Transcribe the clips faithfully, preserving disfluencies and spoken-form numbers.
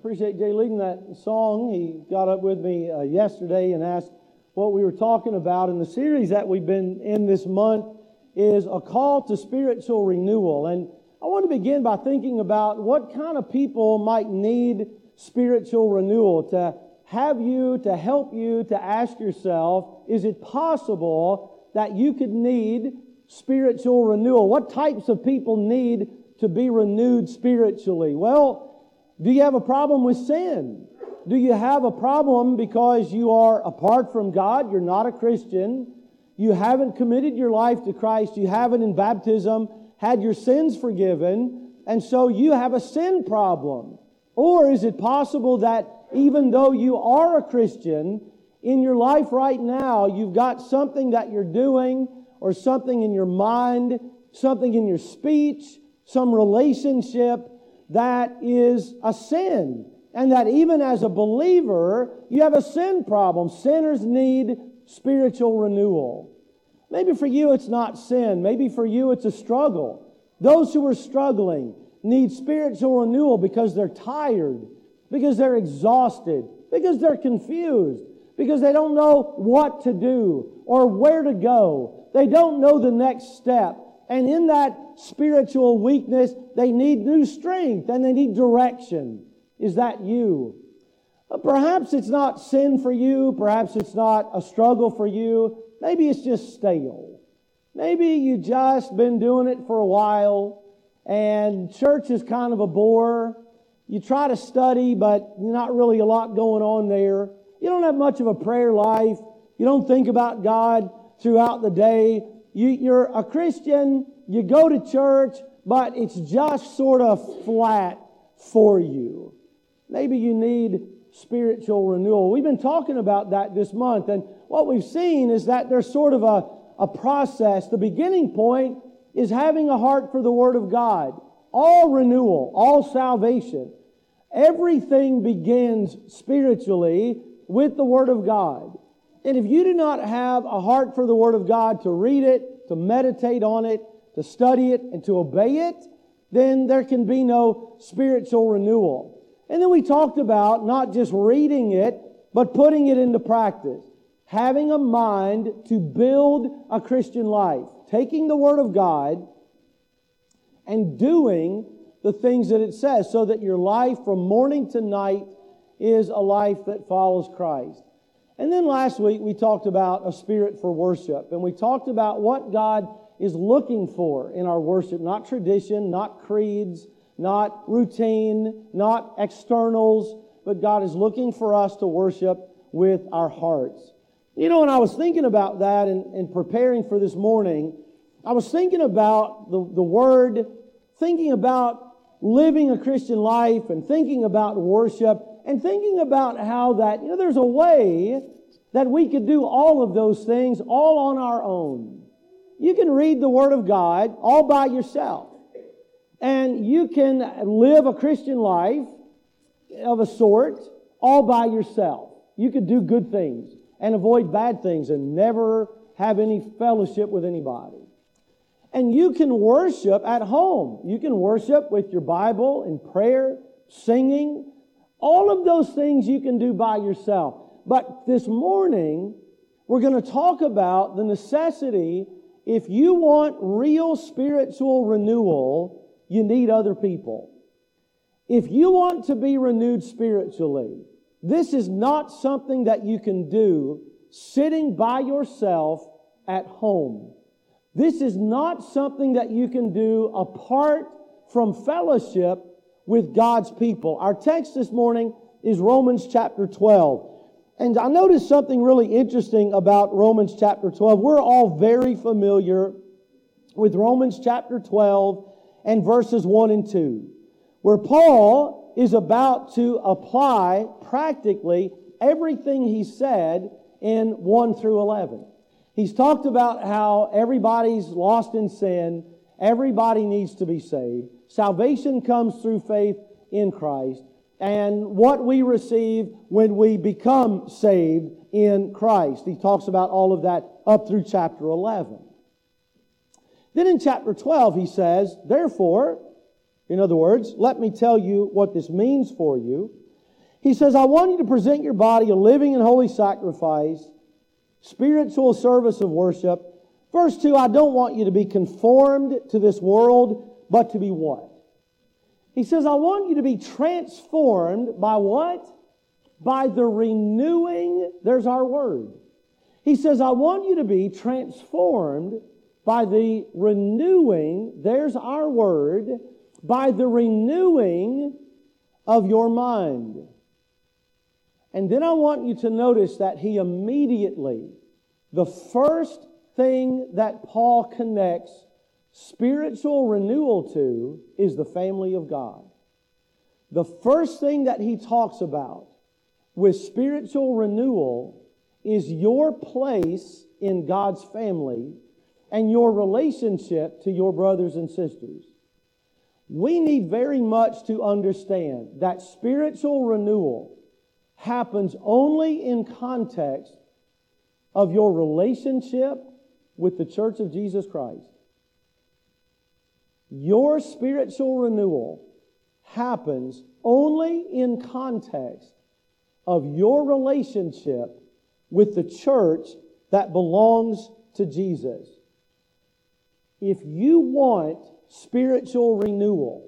appreciate Jay leading that song. He got up with me uh, yesterday and asked what we were talking about. And the series that we've been in this month is a call to spiritual renewal. And I want to begin by thinking about what kind of people might need spiritual renewal, to have you, to help you to ask yourself, is it possible that you could need spiritual renewal? What types of people need to be renewed spiritually? Well, do you have a problem with sin? Do you have a problem because you are apart from God? You're not a Christian. You haven't committed your life to Christ. You haven't in baptism had your sins forgiven. And so you have a sin problem. Or is it possible that even though you are a Christian, in your life right now, you've got something that you're doing or something in your mind, something in your speech, some relationship that is a sin, and that even as a believer, you have a sin problem. Sinners need spiritual renewal. Maybe for you it's not sin. Maybe for you it's a struggle. Those who are struggling need spiritual renewal because they're tired, because they're exhausted, because they're confused, because they don't know what to do or where to go. They don't know the next step. And in that spiritual weakness, they need new strength and they need direction. Is that you? Perhaps it's not sin for you. Perhaps it's not a struggle for you. Maybe it's just stale. Maybe you just been doing it for a while and church is kind of a bore. You try to study, but not really a lot going on there. You don't have much of a prayer life. You don't think about God throughout the day. You, you're a Christian, you go to church, but it's just sort of flat for you. Maybe you need spiritual renewal. We've been talking about that this month, and what we've seen is that there's sort of a, a process. The beginning point is having a heart for the Word of God. All renewal, all salvation, everything begins spiritually with the Word of God. And if you do not have a heart for the Word of God, to read it, to meditate on it, to study it, and to obey it, then there can be no spiritual renewal. And then we talked about not just reading it, but putting it into practice. Having a mind to build a Christian life. Taking the Word of God and doing the things that it says, so that your life from morning to night is a life that follows Christ. And then last week we talked about a spirit for worship. And we talked about what God is looking for in our worship. Not tradition, not creeds, not routine, not externals. But God is looking for us to worship with our hearts. You know, when I was thinking about that and, and preparing for this morning, I was thinking about the, the Word, thinking about living a Christian life and thinking about worship. And thinking about how that, you know, there's a way that we could do all of those things all on our own. You can read the Word of God all by yourself. And you can live a Christian life of a sort all by yourself. You could do good things and avoid bad things and never have any fellowship with anybody. And you can worship at home. You can worship with your Bible and prayer, singing. All of those things you can do by yourself. But this morning, we're going to talk about the necessity, if you want real spiritual renewal, you need other people. If you want to be renewed spiritually, this is not something that you can do sitting by yourself at home. This is not something that you can do apart from fellowship with God's people. Our text this morning is Romans chapter twelve. And I noticed something really interesting about Romans chapter twelve. We're all very familiar with Romans chapter twelve and verses one and two, where Paul is about to apply practically everything he said in one through eleven. He's talked about how everybody's lost in sin, everybody needs to be saved. Salvation comes through faith in Christ, and what we receive when we become saved in Christ. He talks about all of that up through chapter eleven. Then in chapter twelve he says, therefore, in other words, let me tell you what this means for you. He says, I want you to present your body a living and holy sacrifice, spiritual service of worship. Verse two, I don't want you to be conformed to this world, but to be what? He says, I want you to be transformed by what? By the renewing, there's our word. He says, I want you to be transformed by the renewing, there's our word, by the renewing of your mind. And then I want you to notice that he immediately, the first thing that Paul connects spiritual renewal to is the family of God. The first thing that he talks about with spiritual renewal is your place in God's family and your relationship to your brothers and sisters. We need very much to understand that spiritual renewal happens only in context of your relationship with the Church of Jesus Christ. Your spiritual renewal happens only in context of your relationship with the church that belongs to Jesus. If you want spiritual renewal,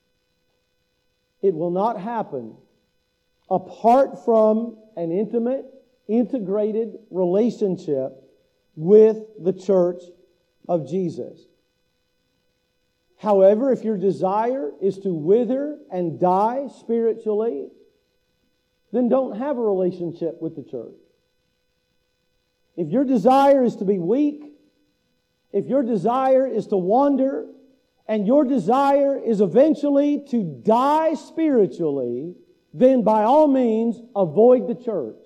it will not happen apart from an intimate, integrated relationship with the church of Jesus. However, if your desire is to wither and die spiritually, then don't have a relationship with the church. If your desire is to be weak, if your desire is to wander, and your desire is eventually to die spiritually, then by all means avoid the church.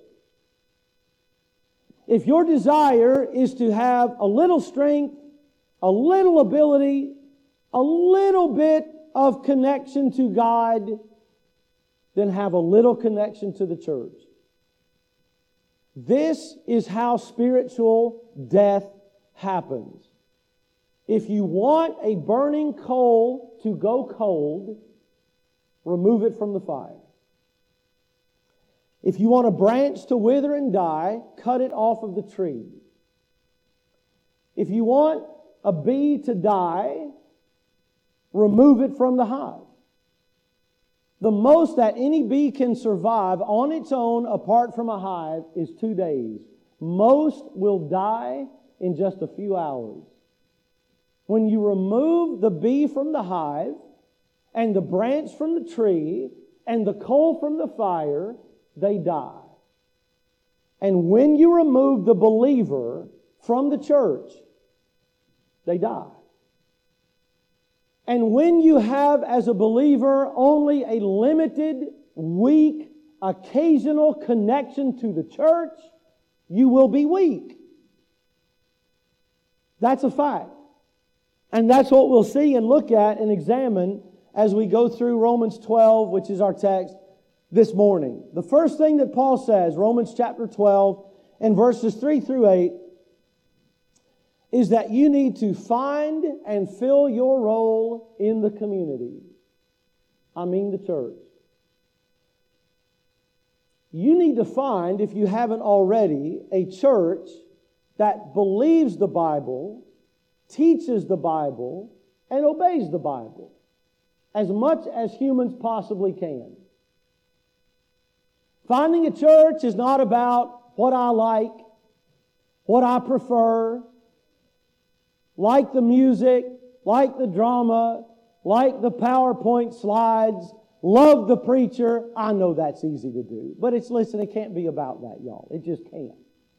If your desire is to have a little strength, a little ability, a little bit of connection to God, then have a little connection to the church. This is how spiritual death happens. If you want a burning coal to go cold, remove it from the fire. If you want a branch to wither and die, cut it off of the tree. If you want a bee to die, remove it from the hive. The most that any bee can survive on its own apart from a hive is two days. Most will die in just a few hours. When you remove the bee from the hive and the branch from the tree and the coal from the fire, they die. And when you remove the believer from the church, they die. And when you have as a believer only a limited, weak, occasional connection to the church, you will be weak. That's a fact. And that's what we'll see and look at and examine as we go through Romans twelve, which is our text this morning. The first thing that Paul says, Romans chapter twelve and verses three through eight, is that you need to find and fill your role in the community. I mean the church. You need to find, if you haven't already, a church that believes the Bible, teaches the Bible, and obeys the Bible as much as humans possibly can. Finding a church is not about what I like, what I prefer, like the music, like the drama, like the PowerPoint slides, love the preacher. I know that's easy to do. But it's, listen, it can't be about that, y'all. It just can't.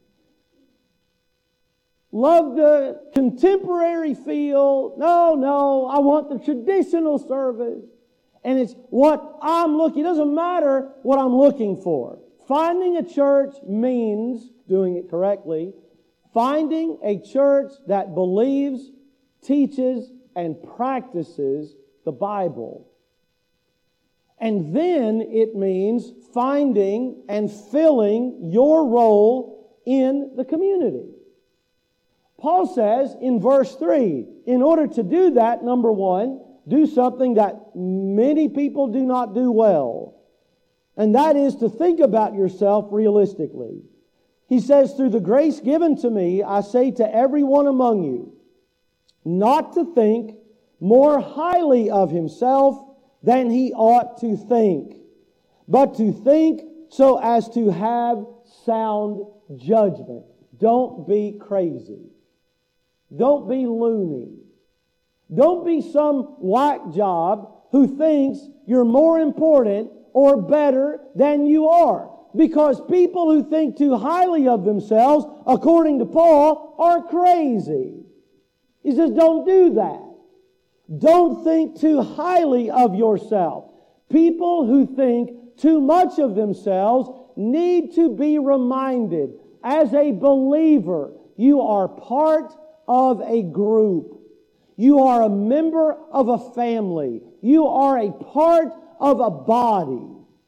Love the contemporary feel. No, no, I want the traditional service. And it's what I'm looking, it doesn't matter what I'm looking for. Finding a church means, doing it correctly, finding a church that believes, teaches, and practices the Bible. And then it means finding and filling your role in the community. Paul says in verse three, in order to do that, number one, do something that many people do not do well. And that is to think about yourself realistically. He says, through the grace given to me, I say to everyone among you, not to think more highly of himself than he ought to think, but to think so as to have sound judgment. Don't be crazy. Don't be loony. Don't be some whack job who thinks you're more important or better than you are. Because people who think too highly of themselves, according to Paul, are crazy. He says, don't do that. Don't think too highly of yourself. People who think too much of themselves need to be reminded, as a believer, you are part of a group. You are a member of a family. You are a part of a body.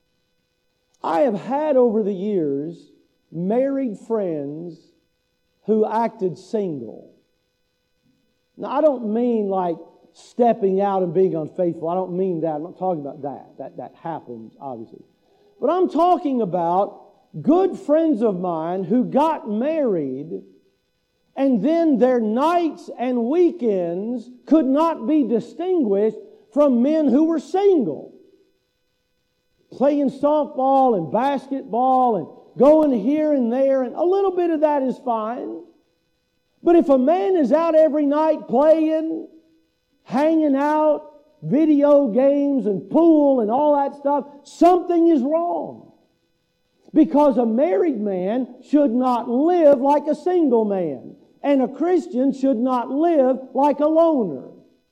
I have had over the years married friends who acted single. Now, I don't mean like stepping out and being unfaithful. I don't mean that. I'm not talking about that. That, that happens, obviously. But I'm talking about good friends of mine who got married, and then their nights and weekends could not be distinguished from men who were single. Playing softball and basketball and going here and there, and a little bit of that is fine. But if a man is out every night playing, hanging out, video games and pool and all that stuff, something is wrong. Because a married man should not live like a single man. And a Christian should not live like a loner.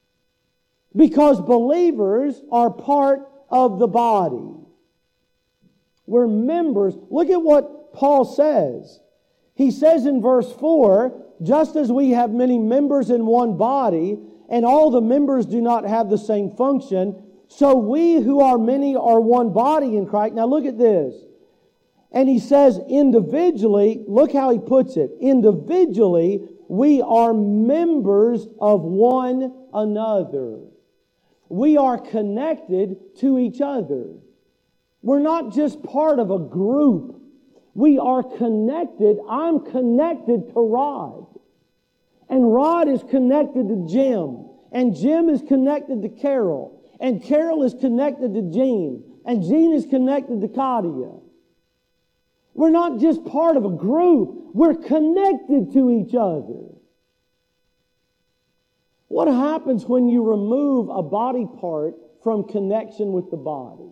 Because believers are part of the body. We're members. Look at what Paul says. He says in verse four, just as we have many members in one body, and all the members do not have the same function, so we who are many are one body in Christ. Now look at this. And he says individually, look how he puts it. Individually, we are members of one another. We are connected to each other. We're not just part of a group. We are connected. I'm connected to Rod. And Rod is connected to Jim. And Jim is connected to Carol. And Carol is connected to Jean. And Jean is connected to Katia. We're not just part of a group. We're connected to each other. What happens when you remove a body part from connection with the body?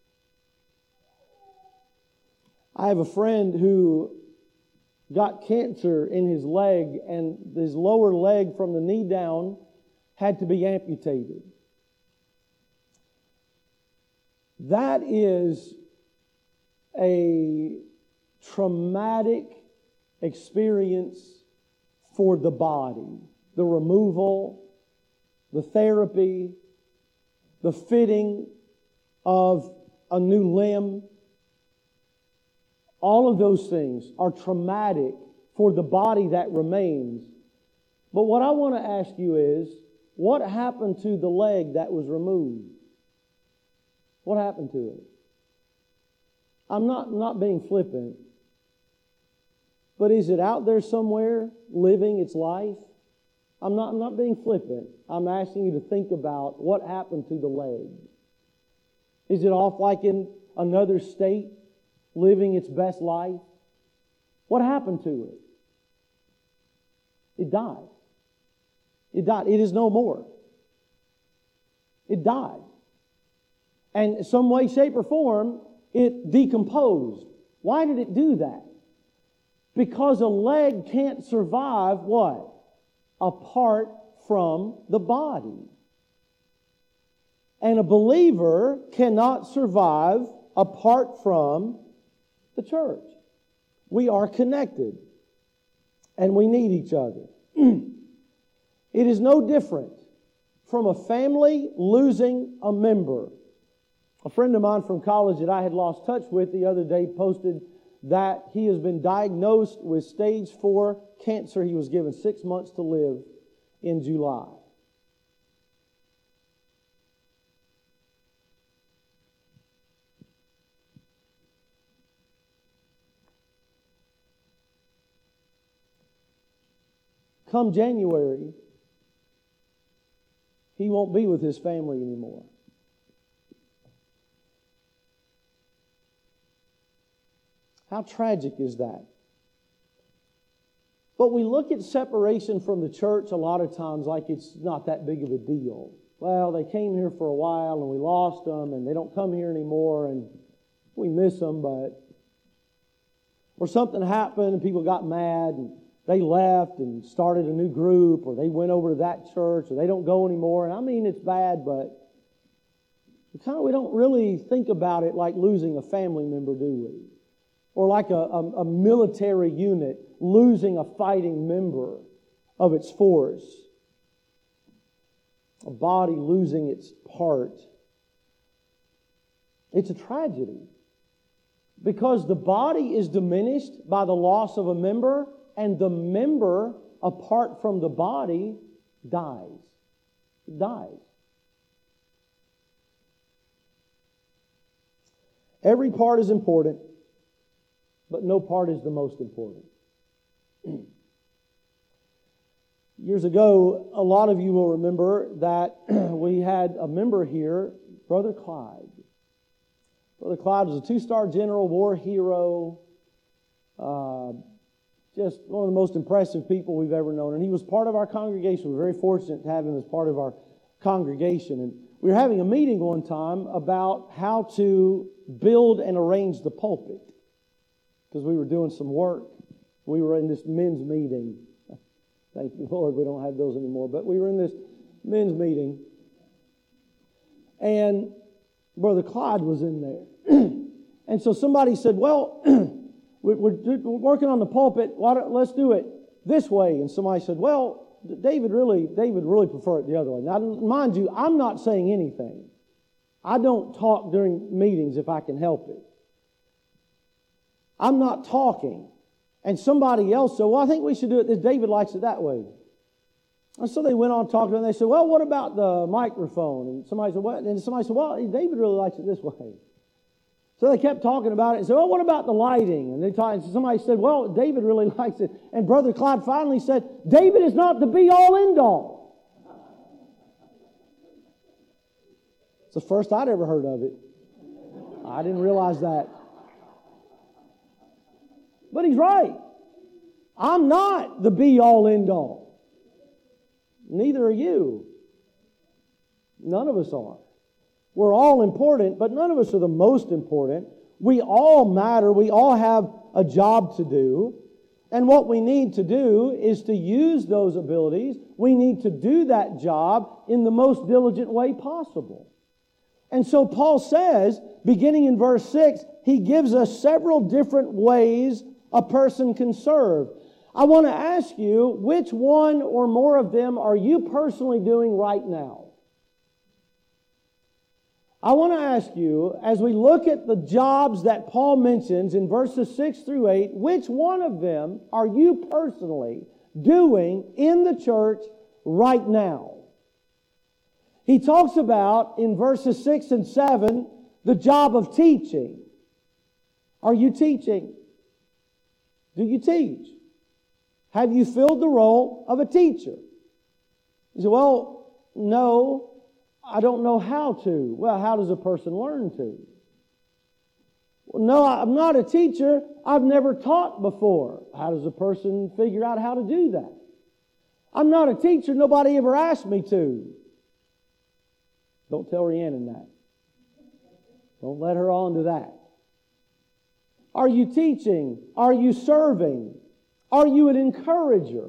I have a friend who got cancer in his leg, and his lower leg from the knee down had to be amputated. That is a traumatic experience for the body. The removal, the therapy, the fitting of a new limb. All of those things are traumatic for the body that remains. But what I want to ask you is, what happened to the leg that was removed? What happened to it? I'm not, not being flippant, but is it out there somewhere living its life? I'm not, I'm not being flippant. I'm asking you to think about what happened to the leg. Is it off like in another state, living its best life? What happened to it? It died. It died. It is no more. It died. And in some way, shape, or form, it decomposed. Why did it do that? Because a leg can't survive what? Apart from the body. And a believer cannot survive apart from the church. We are connected. And we need each other. It is no different from a family losing a member. A friend of mine from college that I had lost touch with the other day posted that he has been diagnosed with stage four cancer. He was given six months to live in July. come January, he won't be with his family anymore. How tragic is that? But we look at separation from the church a lot of times like it's not that big of a deal. Well, they came here for a while and we lost them and they don't come here anymore and we miss them, but... Or something happened and people got mad and they left and started a new group, or they went over to that church, or they don't go anymore. And I mean, it's bad, but we kind of we don't really think about it like losing a family member, do we? Or like a, a, a military unit losing a fighting member of its force. A body losing its part. It's a tragedy. Because the body is diminished by the loss of a member, and the member, apart from the body, dies. It dies. Every part is important, but no part is the most important. Years ago, a lot of you will remember that we had a member here, Brother Clyde. Brother Clyde was a two-star general, war hero, uh, just one of the most impressive people we've ever known. And he was part of our congregation. We're very fortunate to have him as part of our congregation. And we were having a meeting one time about how to build and arrange the pulpit, because we were doing some work. We were in this men's meeting. Thank you, Lord, we don't have those anymore. But we were in this men's meeting. And Brother Clyde was in there. And so somebody said, well, we're, we're working on the pulpit. Why don't, let's do it this way. And somebody said, well, David really, David really prefer it the other way. Now, mind you, I'm not saying anything. I don't talk during meetings if I can help it. I'm not talking. And somebody else said, well, I think we should do it this. David likes it that way. And so they went on talking, and they said, well, what about the microphone? And somebody said, what? And somebody said, well, David really likes it this way. So they kept talking about it and said, well, what about the lighting? And they talked, and somebody said, well, David really likes it. And Brother Clyde finally said, David is not the be-all, end-all. It's the first I'd ever heard of it. I didn't realize that. But he's right. I'm not the be-all, end-all. Neither are you. None of us are. We're all important, but none of us are the most important. We all matter. We all have a job to do. And what we need to do is to use those abilities. We need to do that job in the most diligent way possible. And so Paul says, beginning in verse six, he gives us several different ways a person can serve. I want to ask you, which one or more of them are you personally doing right now? I want to ask you, as we look at the jobs that Paul mentions in verses six through eight, which one of them are you personally doing in the church right now? He talks about, in verses six and seven, the job of teaching. Are you teaching? Do you teach? Have you filled the role of a teacher? You say, well, no, I don't know how to. Well, how does a person learn to? Well, no, I'm not a teacher. I've never taught before. How does a person figure out how to do that? I'm not a teacher. Nobody ever asked me to. Don't tell Rhiannon that. Don't let her on to that. Are you teaching? Are you serving? Are you an encourager?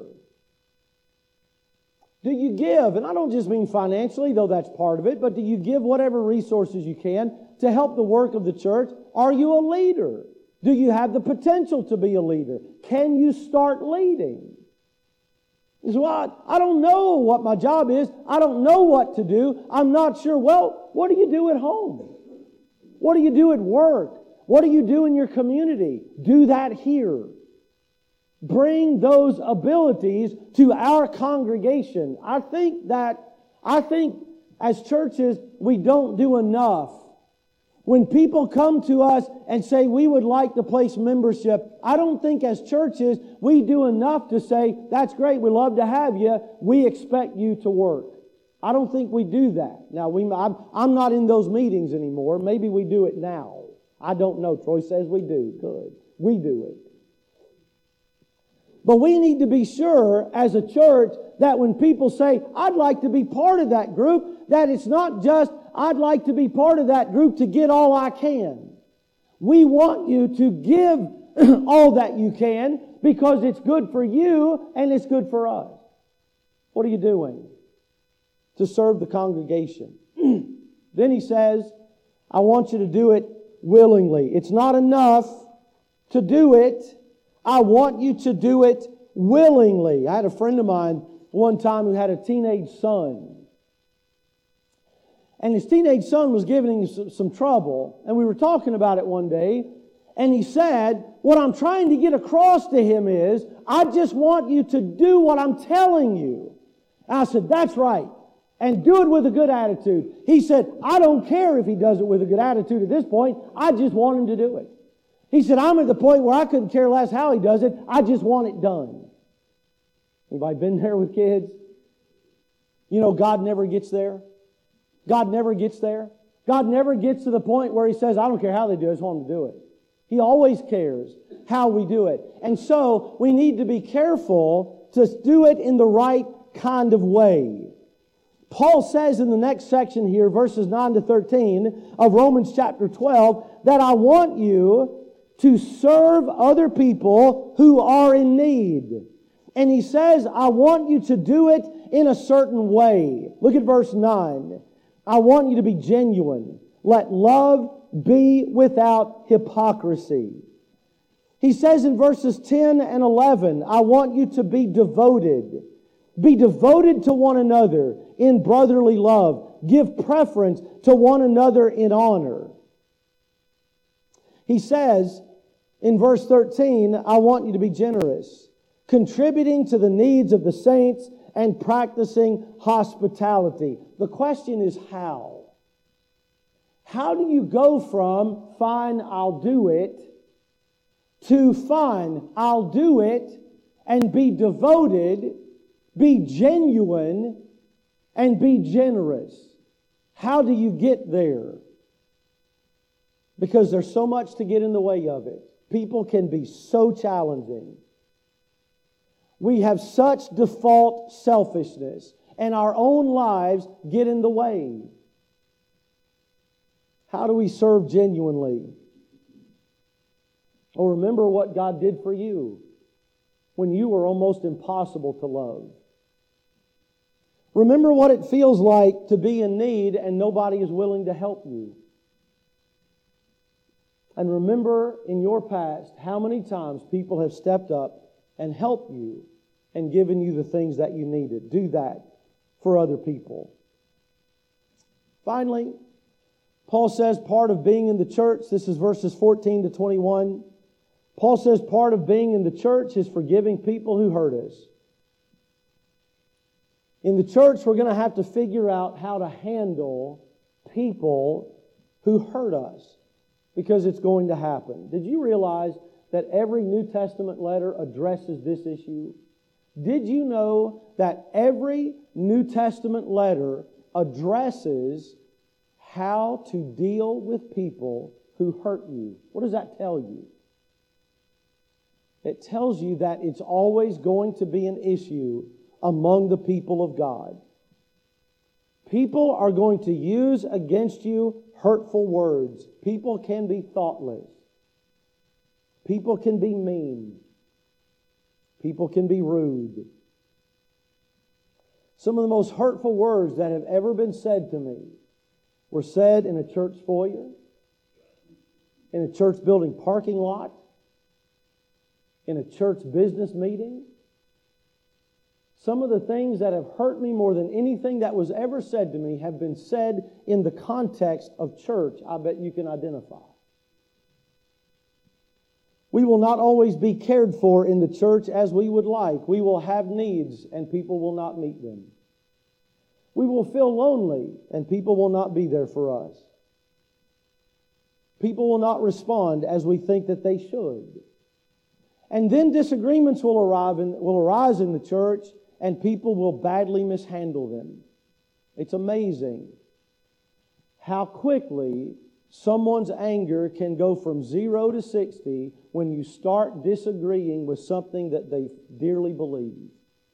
Do you give? And I don't just mean financially, though that's part of it, but do you give whatever resources you can to help the work of the church? Are you a leader? Do you have the potential to be a leader? Can you start leading? You say, well, I don't know what my job is. I don't know what to do. I'm not sure. Well, what do you do at home? What do you do at work? What do you do in your community? Do that here. Bring those abilities to our congregation. I think that, I think as churches, we don't do enough. When people come to us and say we would like to place membership, I don't think as churches we do enough to say, that's great, we love to have you, we expect you to work. I don't think we do that. Now, we, I'm, I'm not in those meetings anymore. Maybe we do it now. I don't know. Troy says we do. Good. We do it. But we need to be sure as a church that when people say, I'd like to be part of that group, that it's not just, I'd like to be part of that group to get all I can. We want you to give all that you can because it's good for you and it's good for us. What are you doing to serve the congregation? Then he says, I want you to do it willingly. It's not enough to do it. I want you to do it willingly. I had a friend of mine one time who had a teenage son. And his teenage son was giving him some trouble. And we were talking about it one day. And he said, what I'm trying to get across to him is, I just want you to do what I'm telling you. And I said, that's right. And do it with a good attitude. He said, I don't care if he does it with a good attitude at this point. I just want him to do it. He said, I'm at the point where I couldn't care less how he does it. I just want it done. Anybody been there with kids? You know, God never gets there. God never gets there. God never gets to the point where He says, I don't care how they do it, I just want them to do it. He always cares how we do it. And so we need to be careful to do it in the right kind of way. Paul says in the next section here, verses nine to thirteen of Romans chapter twelve, that I want you to serve other people who are in need. And he says, I want you to do it in a certain way. Look at verse nine. I want you to be genuine. Let love be without hypocrisy. He says in verses ten and eleven, I want you to be devoted. Be devoted to one another in brotherly love. Give preference to one another in honor. He says in verse thirteen, I want you to be generous, contributing to the needs of the saints and practicing hospitality. The question is how? How do you go from fine, I'll do it, to fine, I'll do it, and be devoted, be genuine, and be generous? How do you get there? Because there's so much to get in the way of it. People can be so challenging. We have such default selfishness, and our own lives get in the way. How do we serve genuinely? Oh, remember what God did for you when you were almost impossible to love. Remember what it feels like to be in need and nobody is willing to help you. And remember in your past how many times people have stepped up and helped you and given you the things that you needed. Do that for other people. Finally, Paul says part of being in the church, this is verses fourteen to twenty-one. Paul says part of being in the church is forgiving people who hurt us. In the church, we're going to have to figure out how to handle people who hurt us, because it's going to happen. Did you realize that every New Testament letter addresses this issue? Did you know that every New Testament letter addresses how to deal with people who hurt you? What does that tell you? It tells you that it's always going to be an issue among the people of God. People are going to use against you hurtful words. People can be thoughtless. People can be mean. People can be rude. Some of the most hurtful words that have ever been said to me were said in a church foyer, in a church building parking lot, in a church business meeting. Some of the things that have hurt me more than anything that was ever said to me have been said in the context of church. I bet you can identify. We will not always be cared for in the church as we would like. We will have needs and people will not meet them. We will feel lonely and people will not be there for us. People will not respond as we think that they should. And then disagreements will arrive in, will arise in the church, and people will badly mishandle them. It's amazing how quickly someone's anger can go from zero to sixty when you start disagreeing with something that they dearly believe.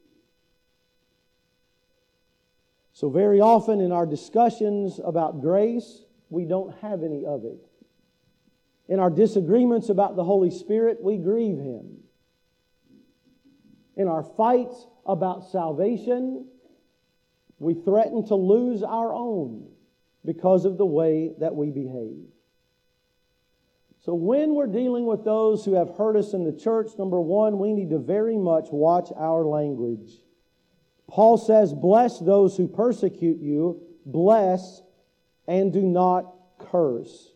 So very often in our discussions about grace, we don't have any of it. In our disagreements about the Holy Spirit, we grieve Him. In our fights about salvation, we threaten to lose our own because of the way that we behave. So when we're dealing with those who have hurt us in the church, number one, we need to very much watch our language. Paul says, bless those who persecute you, bless and do not curse.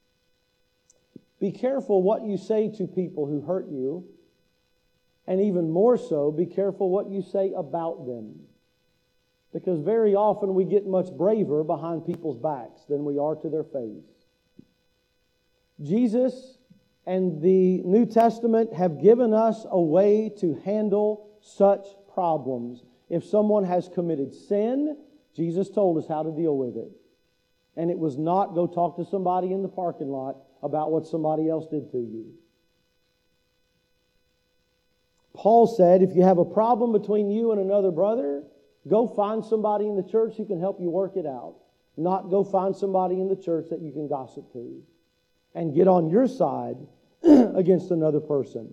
Be careful what you say to people who hurt you, and even more so, be careful what you say about them. Because very often we get much braver behind people's backs than we are to their face. Jesus and the New Testament have given us a way to handle such problems. If someone has committed sin, Jesus told us how to deal with it. And it was not go talk to somebody in the parking lot about what somebody else did to you. Paul said, if you have a problem between you and another brother, go find somebody in the church who can help you work it out. Not go find somebody in the church that you can gossip to. And get on your side against another person.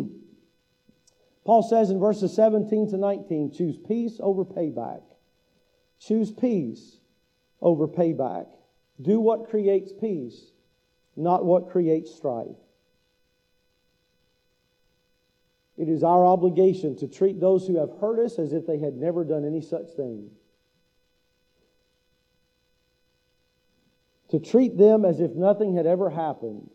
Paul says in verses seventeen to nineteen, choose peace over payback. Choose peace over payback. Do what creates peace, not what creates strife. It is our obligation to treat those who have hurt us as if they had never done any such thing. To treat them as if nothing had ever happened.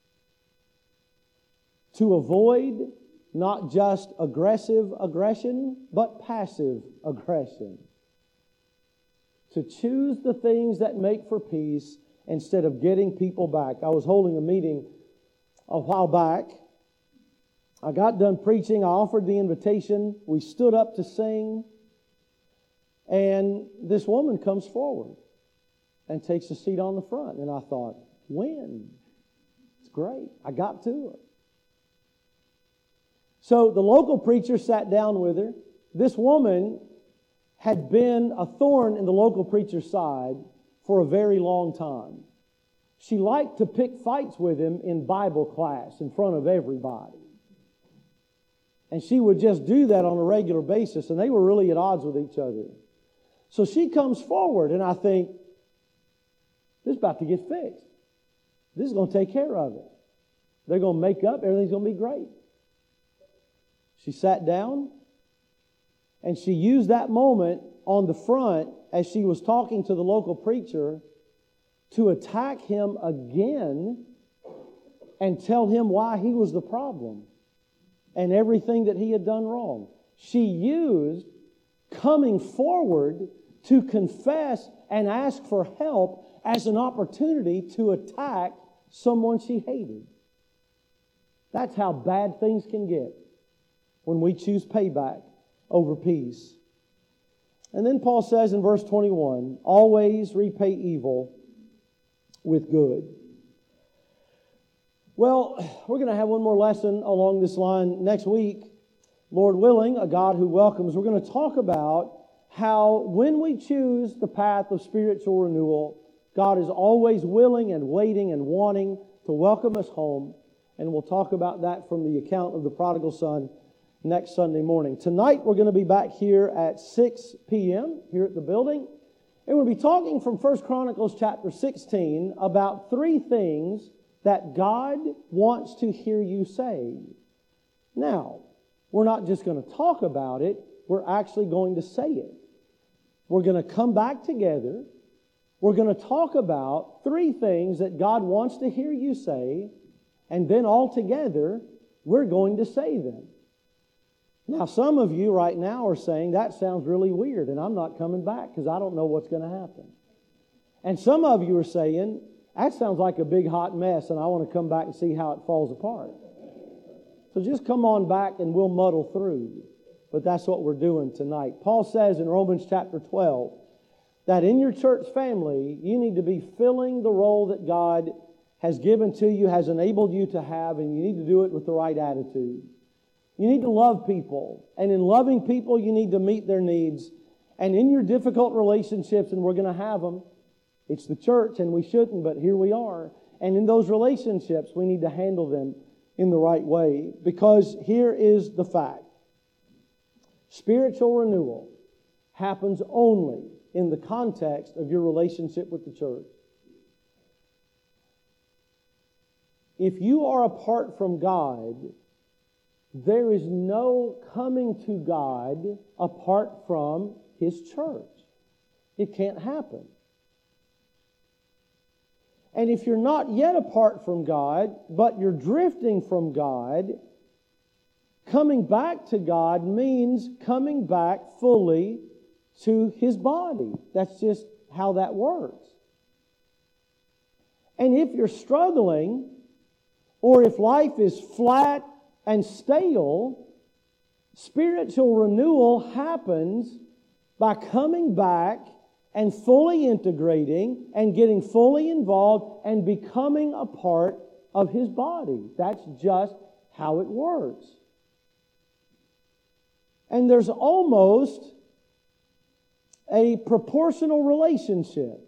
To avoid not just aggressive aggression, but passive aggression. To choose the things that make for peace instead of getting people back. I was holding a meeting a while back. I got done preaching. I offered the invitation. We stood up to sing. And this woman comes forward and takes a seat on the front. And I thought, when? It's great. I got to her. So the local preacher sat down with her. This woman had been a thorn in the local preacher's side for a very long time. She liked to pick fights with him in Bible class in front of everybody. And she would just do that on a regular basis, and they were really at odds with each other. So she comes forward, and I think, this is about to get fixed. This is going to take care of it. They're going to make up. Everything's going to be great. She sat down, and she used that moment on the front as she was talking to the local preacher to attack him again and tell him why he was the problem and everything that he had done wrong. She used coming forward to confess and ask for help as an opportunity to attack someone she hated. That's how bad things can get when we choose payback over peace. And then Paul says in verse twenty-one, always repay evil with good. Well, we're going to have one more lesson along this line next week. Lord willing, a God who welcomes, we're going to talk about how when we choose the path of spiritual renewal, God is always willing and waiting and wanting to welcome us home. And we'll talk about that from the account of the prodigal son next Sunday morning. Tonight we're going to be back here at six p.m. here at the building. And we'll be talking from First Chronicles chapter sixteen about three things that God wants to hear you say. Now, we're not just going to talk about it, we're actually going to say it. We're going to come back together. We're going to talk about three things that God wants to hear you say, and then all together, we're going to say them. Now, some of you right now are saying, that sounds really weird, and I'm not coming back because I don't know what's going to happen. And some of you are saying, That sounds like a big hot mess, and I want to come back and see how it falls apart. So just come on back and we'll muddle through. But that's what we're doing tonight. Paul says in Romans chapter twelve that in your church family, you need to be filling the role that God has given to you, has enabled you to have, and you need to do it with the right attitude. You need to love people. And in loving people, you need to meet their needs. And in your difficult relationships, and we're going to have them, it's the church, and we shouldn't, but here we are. And in those relationships, we need to handle them in the right way. Because here is the fact. Spiritual renewal happens only in the context of your relationship with the church. If you are apart from God, there is no coming to God apart from His church. It can't happen. And if you're not yet apart from God, but you're drifting from God, coming back to God means coming back fully to His body. That's just how that works. And if you're struggling, or if life is flat and stale, spiritual renewal happens by coming back and fully integrating and getting fully involved and becoming a part of His body. That's just how it works. And there's almost a proportional relationship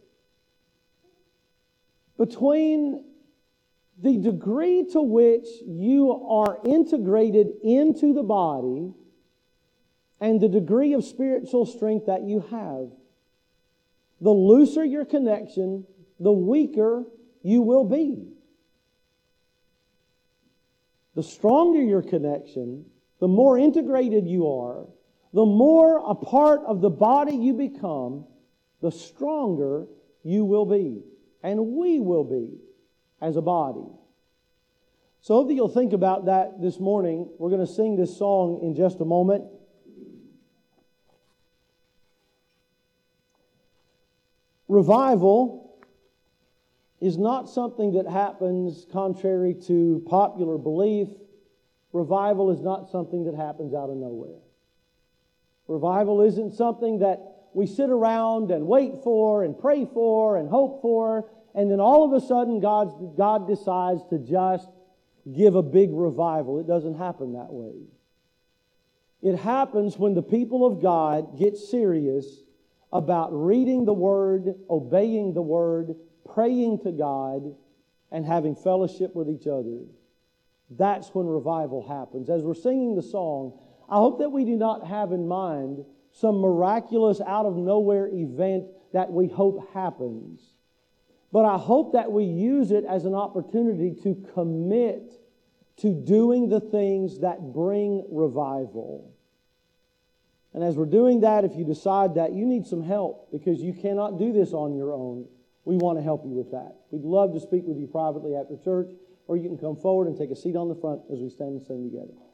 between the degree to which you are integrated into the body and the degree of spiritual strength that you have. The looser your connection, the weaker you will be. The stronger your connection, the more integrated you are, the more a part of the body you become, the stronger you will be. And we will be as a body. So I hope that you'll think about that this morning. We're going to sing this song in just a moment. Revival is not something that happens contrary to popular belief. Revival is not something that happens out of nowhere. Revival isn't something that we sit around and wait for and pray for and hope for, and then all of a sudden God's, God decides to just give a big revival. It doesn't happen that way. It happens when the people of God get serious about reading the Word, obeying the Word, praying to God, and having fellowship with each other. That's when revival happens. As we're singing the song, I hope that we do not have in mind some miraculous out-of-nowhere event that we hope happens. But I hope that we use it as an opportunity to commit to doing the things that bring revival. And as we're doing that, if you decide that you need some help because you cannot do this on your own, we want to help you with that. We'd love to speak with you privately after church, or you can come forward and take a seat on the front as we stand and sing together.